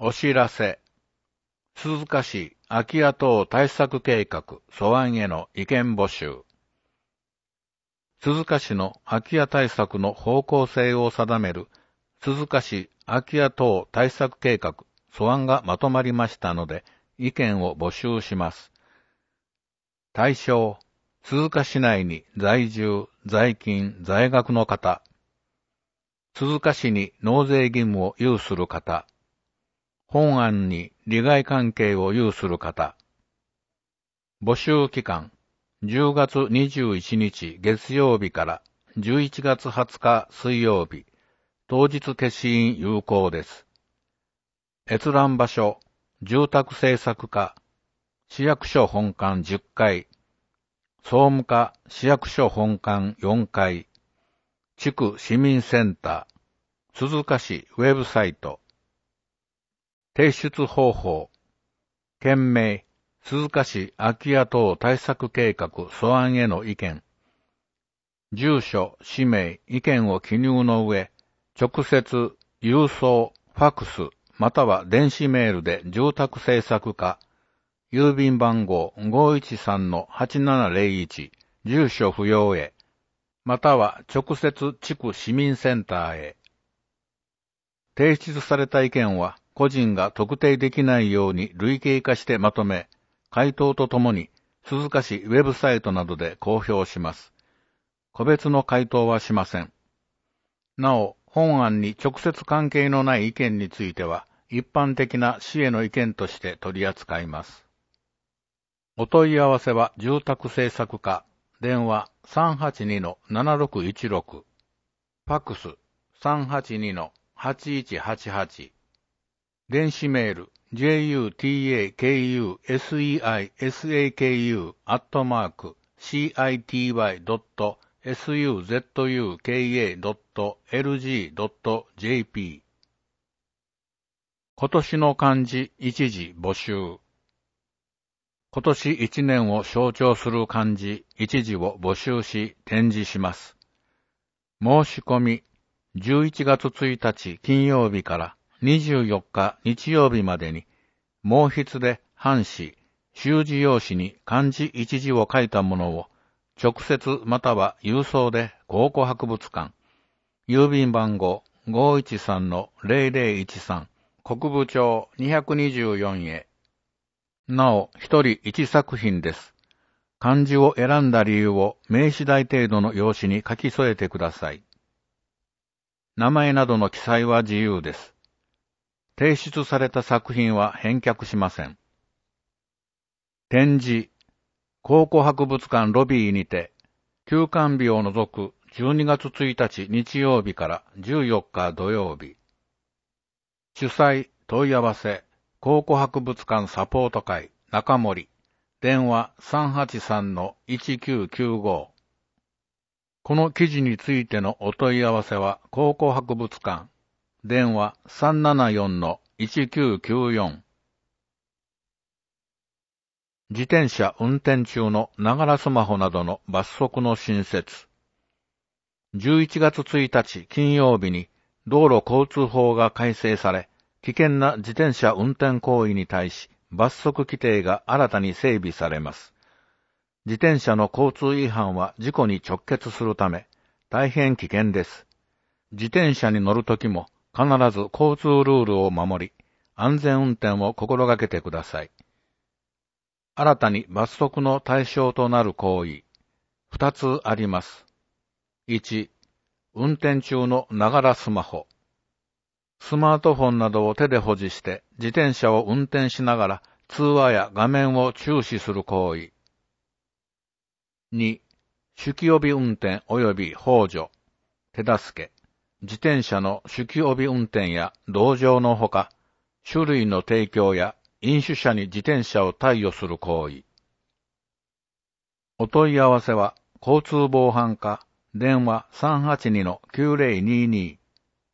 お知らせ。鈴鹿市空き家等対策計画素案への意見募集。鈴鹿市の空き家対策の方向性を定める鈴鹿市空き家等対策計画素案がまとまりましたので、意見を募集します。対象、鈴鹿市内に在住、在勤、在学の方。鈴鹿市に納税義務を有する方。本案に利害関係を有する方。募集期間、10月21日月曜日から11月20日水曜日、当日消印有効です。閲覧場所、住宅政策課、市役所本館10階、総務課市役所本館4階、地区市民センター、鈴鹿市ウェブサイト。提出方法、件名、鈴鹿市空き家等対策計画素案への意見。住所、氏名、意見を記入の上、直接、郵送、ファクス、または電子メールで住宅政策課、郵便番号 513-8701、住所不要へ、または直接地区市民センターへ。提出された意見は、個人が特定できないように類型化してまとめ、回答とともに鈴鹿市ウェブサイトなどで公表します。個別の回答はしません。なお、本案に直接関係のない意見については、一般的な市への意見として取り扱います。お問い合わせは住宅政策課、電話 382-7616、ファクス 382-8188、電子メール jutaku.city.suzuka.lg.jp。 今年の漢字一時募集。今年1年を象徴する漢字一時を募集し展示します。申し込み11月1日金曜日から24日日曜日までに、毛筆で半紙、習字用紙に漢字一字を書いたものを、直接または郵送で考古博物館、郵便番号 513-0013、国分町224へ。なお、一人一作品です。漢字を選んだ理由を名詞大程度の用紙に書き添えてください。名前などの記載は自由です。提出された作品は返却しません。展示、考古博物館ロビーにて、休館日を除く12月1日日曜日から14日土曜日。主催、問い合わせ、考古博物館サポート会、中森、電話 383-1995。この記事についてのお問い合わせは、考古博物館、電話 374-1994。自転車運転中のながらスマホなどの罰則の新設。11月1日金曜日に道路交通法が改正され、危険な自転車運転行為に対し罰則規定が新たに整備されます。自転車の交通違反は事故に直結するため、大変危険です。自転車に乗るときも必ず交通ルールを守り、安全運転を心がけてください。新たに罰則の対象となる行為、2つあります。1、運転中のながらスマホ。スマートフォンなどを手で保持して自転車を運転しながら通話や画面を注視する行為。2、酒気帯び運転及び幇助、手助け。自転車の酒気帯び運転や同乗のほか、酒類の提供や飲酒者に自転車を貸与する行為。お問い合わせは、交通防犯課、電話 382-9022。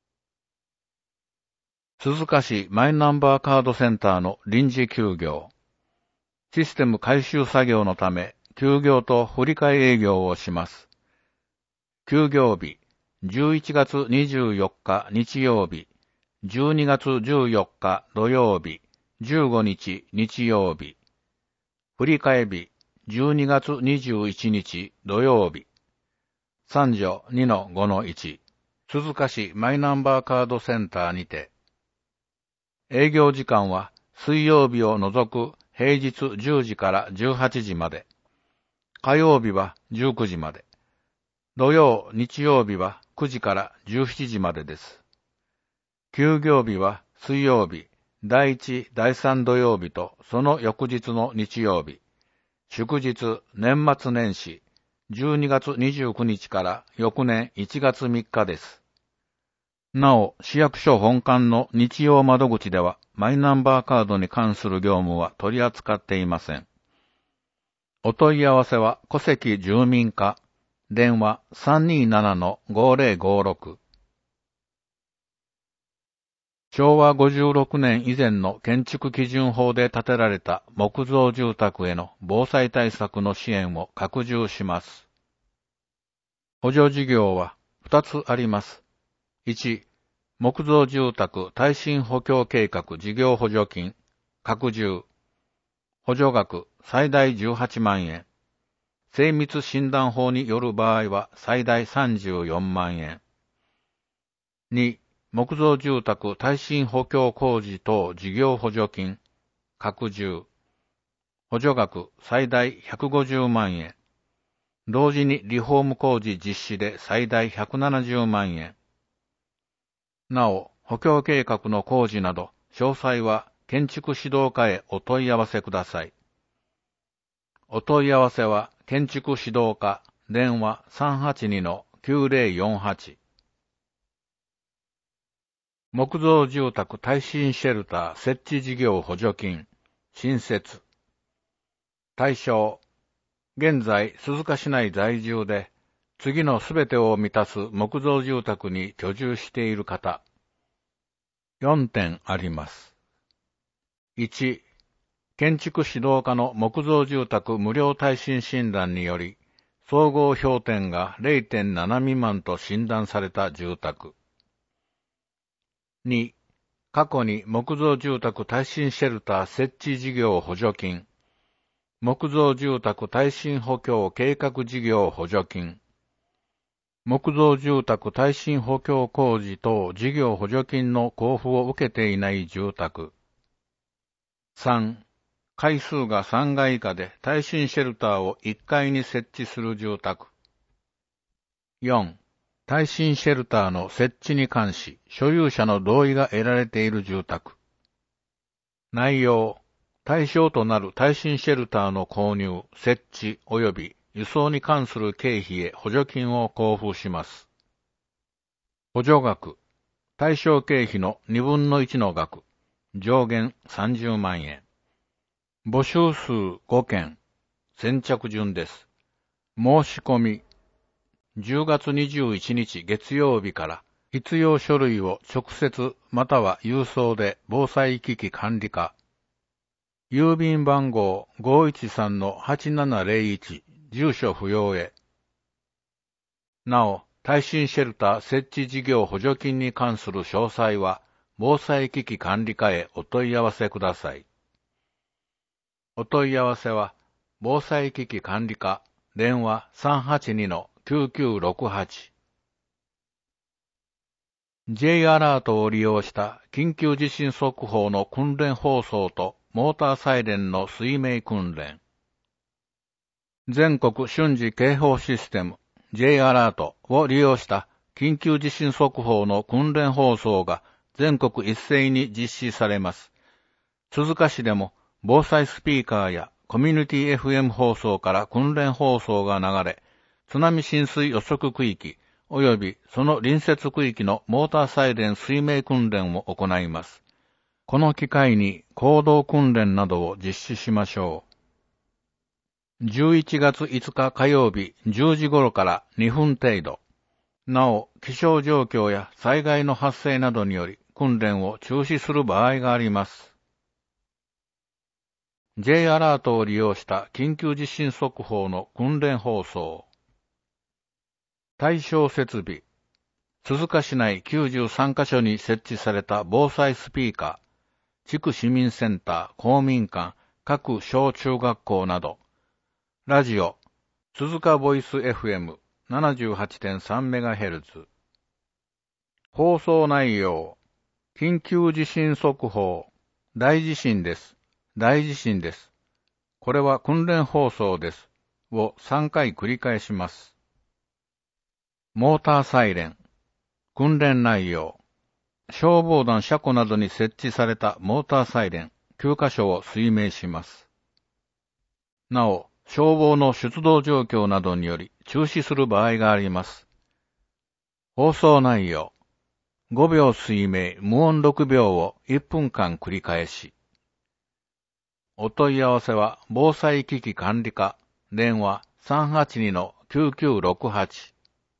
鈴鹿市マイナンバーカードセンターの臨時休業。システム改修作業のため、休業と振り替え営業をします。休業日、11月24日日曜日、 12月14日土曜日、15日日曜日。振り替え日、12月21日土曜日。3条 2-5-1、鈴鹿市マイナンバーカードセンターにて。営業時間は水曜日を除く平日10時から18時まで。火曜日は19時まで。土曜、日曜日は9時から17時までです。休業日は水曜日、第1、第3土曜日とその翌日の日曜日。祝日、年末年始、12月29日から翌年1月3日です。なお、市役所本館の日曜窓口ではマイナンバーカードに関する業務は取り扱っていません。お問い合わせは戸籍住民課、電話 327-5056。昭和56年以前の建築基準法で建てられた木造住宅への防災対策の支援を拡充します。補助事業は2つあります。1、木造住宅耐震補強計画事業補助金、拡充。補助額最大18万円。精密診断法による場合は最大34万円。2、木造住宅耐震補強工事等事業補助金、拡充。補助額最大150万円。同時にリフォーム工事実施で最大170万円。なお、補強計画の工事など、詳細は建築指導課へお問い合わせください。お問い合わせは、建築指導課、電話 382-9048。木造住宅耐震シェルター設置事業補助金、新設。対象、現在、鈴鹿市内在住で、次のすべてを満たす木造住宅に居住している方。4点あります。1、建築指導課の木造住宅無料耐震診断により、総合評点が 0.7 未満と診断された住宅。2、過去に木造住宅耐震シェルター設置事業補助金、木造住宅耐震補強計画事業補助金、木造住宅耐震補強工事等事業補助金の交付を受けていない住宅。3、階数が3階以下で耐震シェルターを1階に設置する住宅。4、耐震シェルターの設置に関し、所有者の同意が得られている住宅。内容、対象となる耐震シェルターの購入、設置及び輸送に関する経費へ補助金を交付します。補助額、対象経費の2分の1の額、上限30万円。募集数5件、先着順です。申し込み、10月21日月曜日から必要書類を直接または郵送で防災機器管理課。郵便番号 513-8701 住所不要へ。なお、耐震シェルター設置事業補助金に関する詳細は防災機器管理課へお問い合わせください。お問い合わせは防災機器管理課電話 382-9968。J アラートを利用した緊急地震速報の訓練放送とモーターサイレンの水命訓練。全国瞬時警報システム J アラートを利用した緊急地震速報の訓練放送が全国一斉に実施されます。鈴鹿市でも防災スピーカーやコミュニティ FM 放送から訓練放送が流れ、津波浸水予測区域及びその隣接区域のモーターサイレン水命訓練を行います。この機会に行動訓練などを実施しましょう。11月5日火曜日10時頃から2分程度。なお、気象状況や災害の発生などにより訓練を中止する場合があります。J アラートを利用した緊急地震速報の訓練放送。対象設備。 鈴鹿市内93カ所に設置された防災スピーカー、地区市民センター、公民館、各小中学校など、ラジオ、鈴鹿ボイス FM78.3MHz。放送内容、緊急地震速報、大地震です。大地震です。これは訓練放送です。を3回繰り返します。モーターサイレン、訓練内容、消防団車庫などに設置されたモーターサイレン9カ所を推明します。なお、消防の出動状況などにより中止する場合があります。放送内容、5秒推明、無音6秒を1分間繰り返し。お問い合わせは、防災機器管理課、電話 382-9968。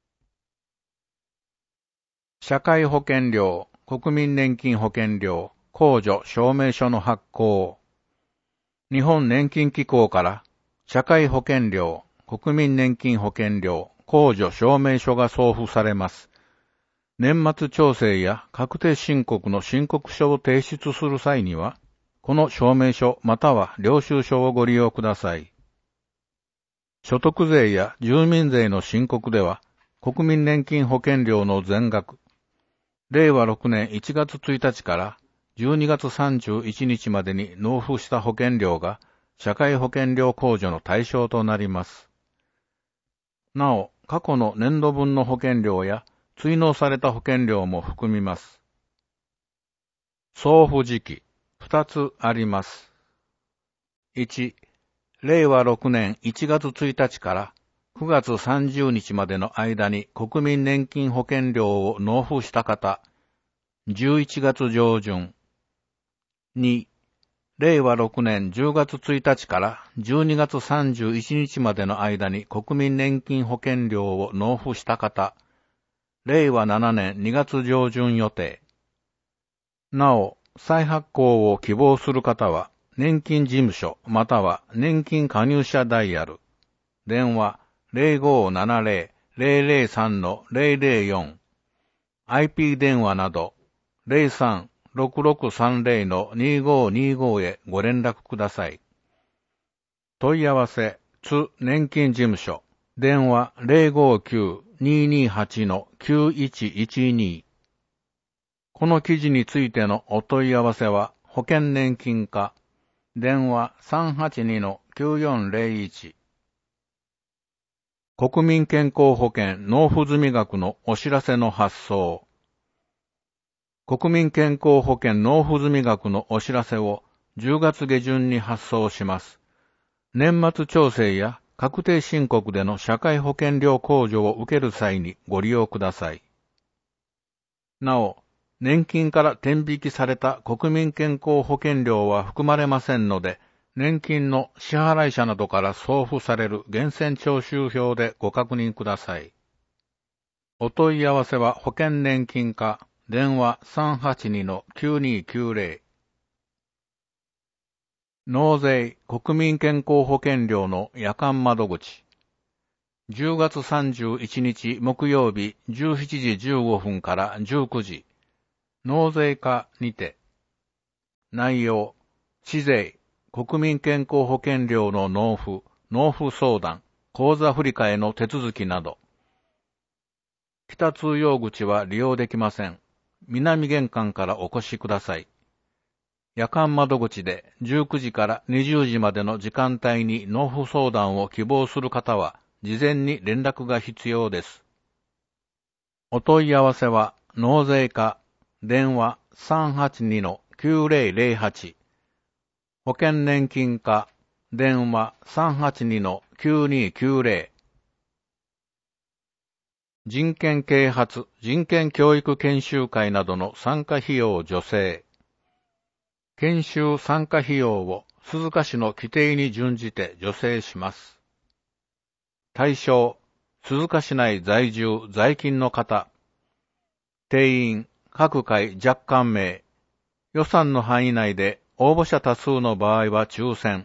社会保険料、国民年金保険料、控除証明書の発行。日本年金機構から、社会保険料、国民年金保険料、控除証明書が送付されます。年末調整や確定申告の申告書を提出する際には、この証明書または領収書をご利用ください。所得税や住民税の申告では、国民年金保険料の全額、令和6年1月1日から12月31日までに納付した保険料が社会保険料控除の対象となります。なお、過去の年度分の保険料や追納された保険料も含みます。送付時期、2つあります。1、令和6年1月1日から9月30日までの間に国民年金保険料を納付した方、11月上旬。2、令和6年10月1日から12月31日までの間に国民年金保険料を納付した方、令和7年2月上旬予定。なお、再発行を希望する方は、年金事務所または年金加入者ダイヤル、電話 0570-003-004、IP 電話など 03-6630-2525 へご連絡ください。問い合わせ、津年金事務所、電話 059-228-9112。この記事についてのお問い合わせは、保険年金課、電話 382-9401。国民健康保険納付済額のお知らせの発送。国民健康保険納付済額のお知らせを10月下旬に発送します。年末調整や確定申告での社会保険料控除を受ける際にご利用ください。なお、年金から転引きされた国民健康保険料は含まれませんので、年金の支払い者などから送付される源泉徴収票でご確認ください。お問い合わせは保険年金課、電話 382-9290。納税国民健康保険料の夜間窓口。10月31日木曜日17時15分から19時。納税課にて。内容、市税、国民健康保険料の納付相談、口座振替の手続きなど。北通用口は利用できません。南玄関からお越しください。夜間窓口で19時から20時までの時間帯に納付相談を希望する方は、事前に連絡が必要です。お問い合わせは、納税課、電話 382-9008、保険年金課、電話 382-9290。人権啓発、人権教育研修会などの参加費用助成。研修参加費用を鈴鹿市の規定に準じて助成します。対象、鈴鹿市内在住、在勤の方。定員、各会若干名。予算の範囲内で応募者多数の場合は抽選。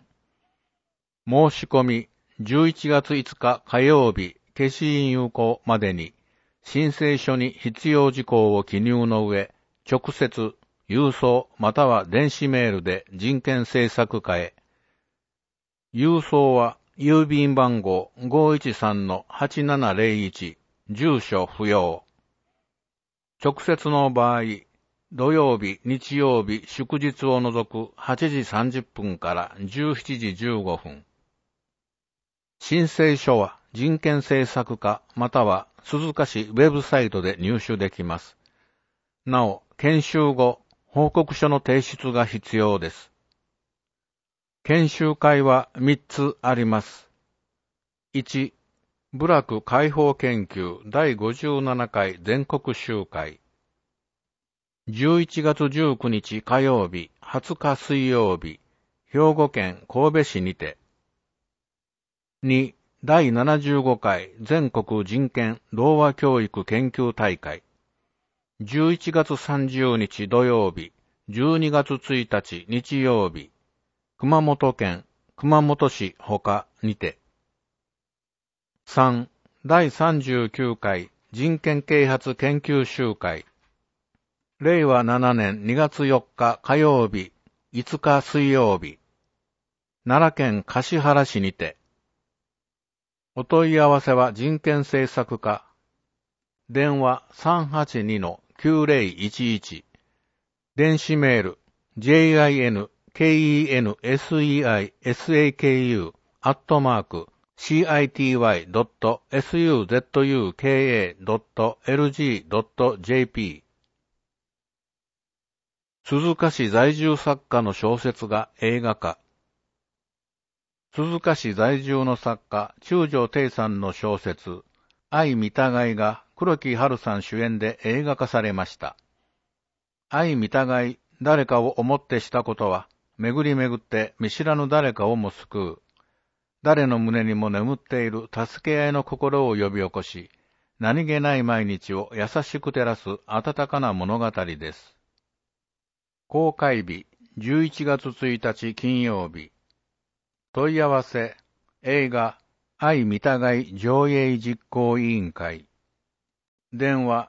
申し込み、11月5日火曜日、消印有効までに、 申請書に必要事項を記入の上、直接、郵送または電子メールで人権政策課へ。郵送は郵便番号 513-8701、住所不要。直接の場合、土曜日、日曜日、祝日を除く8時30分から17時15分。申請書は人権政策課または鈴鹿市ウェブサイトで入手できます。なお、研修後、報告書の提出が必要です。研修会は3つあります。1、部落解放研究第57回全国集会。11月19日火曜日、20日水曜日、兵庫県神戸市にて。2、第75回全国人権童話教育研究大会。11月30日土曜日、12月1日日曜日、熊本県熊本市他にて。3、第39回人権啓発研究集会。令和7年2月4日火曜日、5日水曜日、奈良県橿原市にて。お問い合わせは人権政策課。電話 382-9011。電子メール jinkenseayu@city.suzuka.lg.jp。鈴鹿市在住作家の小説が映画化。鈴鹿市在住の作家、中条貞さんの小説、愛みたがいが黒木華さん主演で映画化されました。愛みたがい、誰かを思ってしたことは、巡り巡って見知らぬ誰かをも救う。誰の胸にも眠っている助け合いの心を呼び起こし、何気ない毎日を優しく照らす温かな物語です。公開日、11月1日金曜日。問い合わせ、映画、愛みたがい上映実行委員会。電話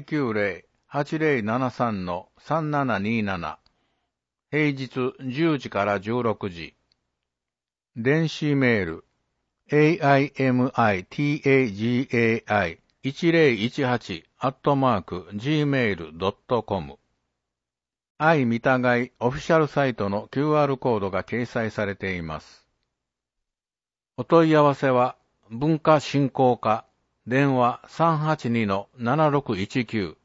090-8073-3727。平日10時から16時。電子メール、aimitagai1018@gmail.com。愛みたがいオフィシャルサイトの QR コードが掲載されています。お問い合わせは、文化振興課、電話 382-7619。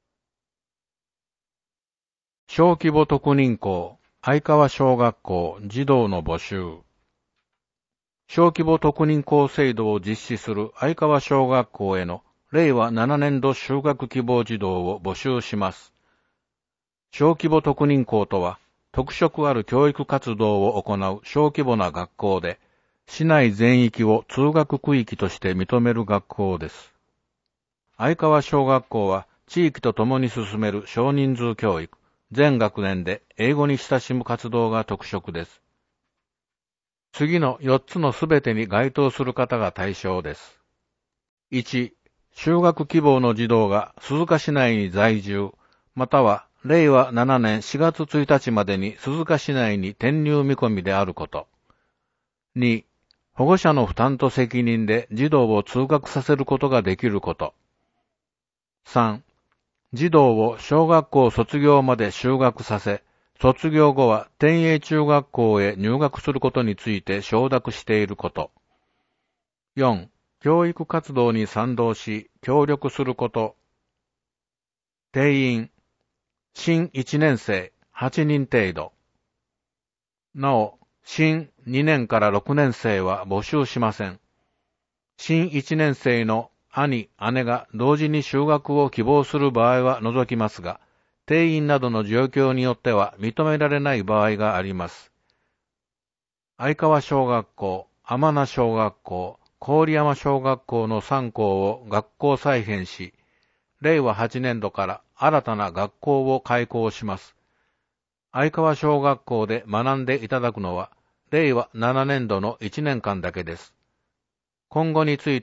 小規模特認校、相川小学校児童の募集。小規模特認校制度を実施する相川小学校への令和7年度就学希望児童を募集します。小規模特認校とは、特色ある教育活動を行う小規模な学校で、市内全域を通学区域として認める学校です。相川小学校は地域と共に進める少人数教育、全学年で英語に親しむ活動が特色です。次の4つのすべてに該当する方が対象です。1、就学希望の児童が鈴鹿市内に在住、または令和7年4月1日までに鈴鹿市内に転入見込みであること。2、保護者の負担と責任で児童を通学させることができること。3、児童を小学校卒業まで就学させ、卒業後は天栄中学校へ入学することについて承諾していること。4、教育活動に賛同し、協力すること。定員、新1年生8人程度。なお、新2年から6年生は募集しません。新1年生の兄、姉が同時に就学を希望する場合は除きますが、定員などの状況によっては認められない場合があります。相川小学校、天名小学校、郡山小学校の3校を学校再編し、令和8年度から新たな学校を開校します。相川小学校で学んでいただくのは、令和7年度の1年間だけです。今後については、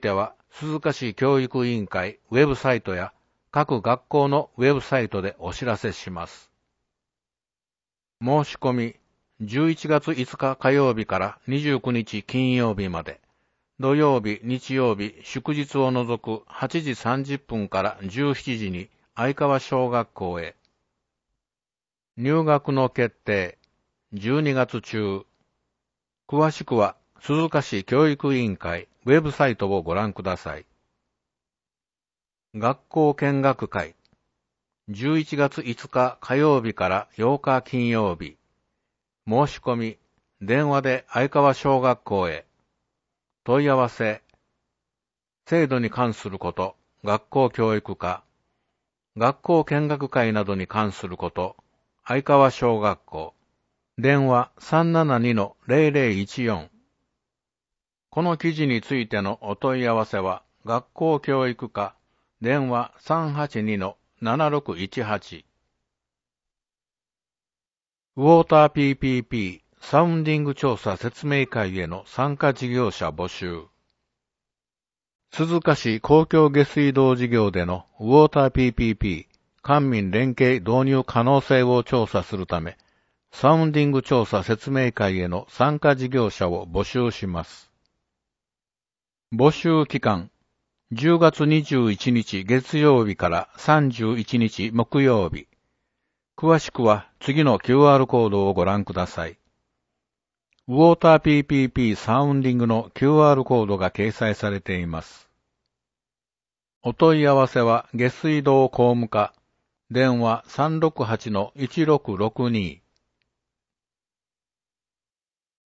鈴鹿市教育委員会ウェブサイトや各学校のウェブサイトでお知らせします。申し込み、11月5日火曜日から29日金曜日まで、土曜日、日曜日、祝日を除く8時30分から17時に相川小学校へ。入学の決定、12月中。詳しくは鈴鹿市教育委員会ウェブサイトをご覧ください。学校見学会、11月5日火曜日から8日金曜日。申し込み、電話で相川小学校へ。問い合わせ、制度に関すること、学校教育課、学校見学会などに関すること、相川小学校、電話 372-0014。この記事についてのお問い合わせは、学校教育課、電話 382-7618。ウォーター PPP サウンディング調査説明会への参加事業者募集。鈴鹿市公共下水道事業でのウォーター PPP 官民連携導入可能性を調査するため、サウンディング調査説明会への参加事業者を募集します。募集期間、10月21日月曜日から31日木曜日。詳しくは次の QR コードをご覧ください。ウォーター PPP サウンディングの QR コードが掲載されています。お問い合わせは下水道工務課、電話 368-1662。